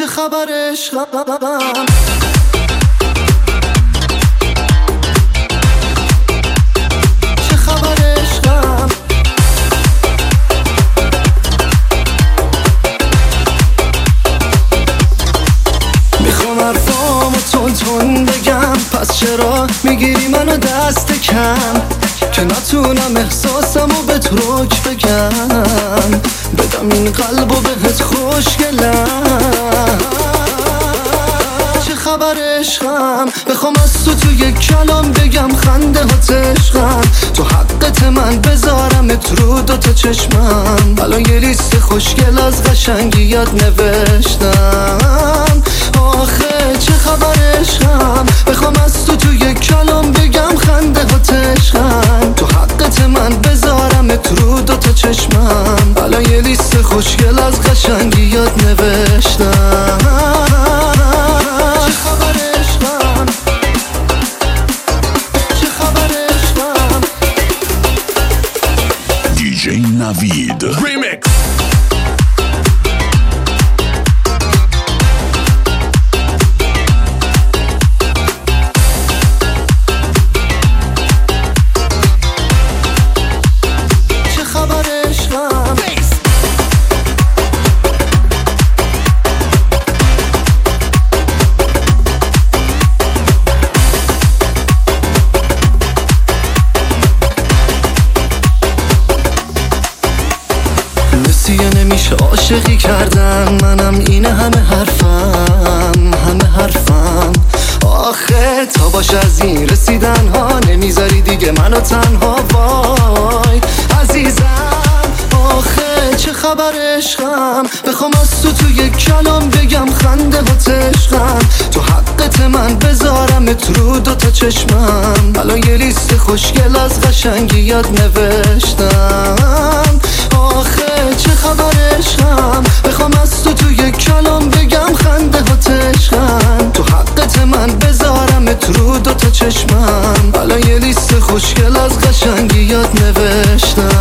چه خبر عشقم؟ چه خبر عشقم؟ میخوام حرفامو تون بگم، پس چرا میگیری منو دست کم که نتونم احساسمو بهت رک بگم، بدم این قلبو بهت خوشگلم. چه خبر عشقم؟ بخوام از تو یک کلام بگم خنده ها عشقم، تو حقت من بذارمت رو دوتا چشمم. الان یه لیست خوشگل از قشنگیات نوشتم، آخه چه خبر عشقم؟ بخوام از تو یک کلام بگم خنده ها عشقم، تو حقت من بذارمت رو دوتا چشمم. الان یه لیست خوشگل از قشنگیات نوشتم. چه خبر عشقم؟ چه خبر عشقم؟ دیجی نوید ریمیکس. نمیشه عاشقی کردن، منم اینه همه حرفم. آخه تا باشه از این رسیدن ها، نمیذاری دیگه منو تنها، وای عزیزم. آخه چه خبر عشقم؟ بخوام از تو یک کلام بگم خنده ها عشقم، تو حقت من بذارمت رو دوتا چشمم. الان یه لیست خوشگل از قشنگیات نوشتم، آخه چه خبر عشقم؟ بخوام از تو یک کلام بگم خنده ها عشقم، تو حقت من بذارمت رو دوتا چشمم. الان یه لیست خوشگل از قشنگیات نوشتم.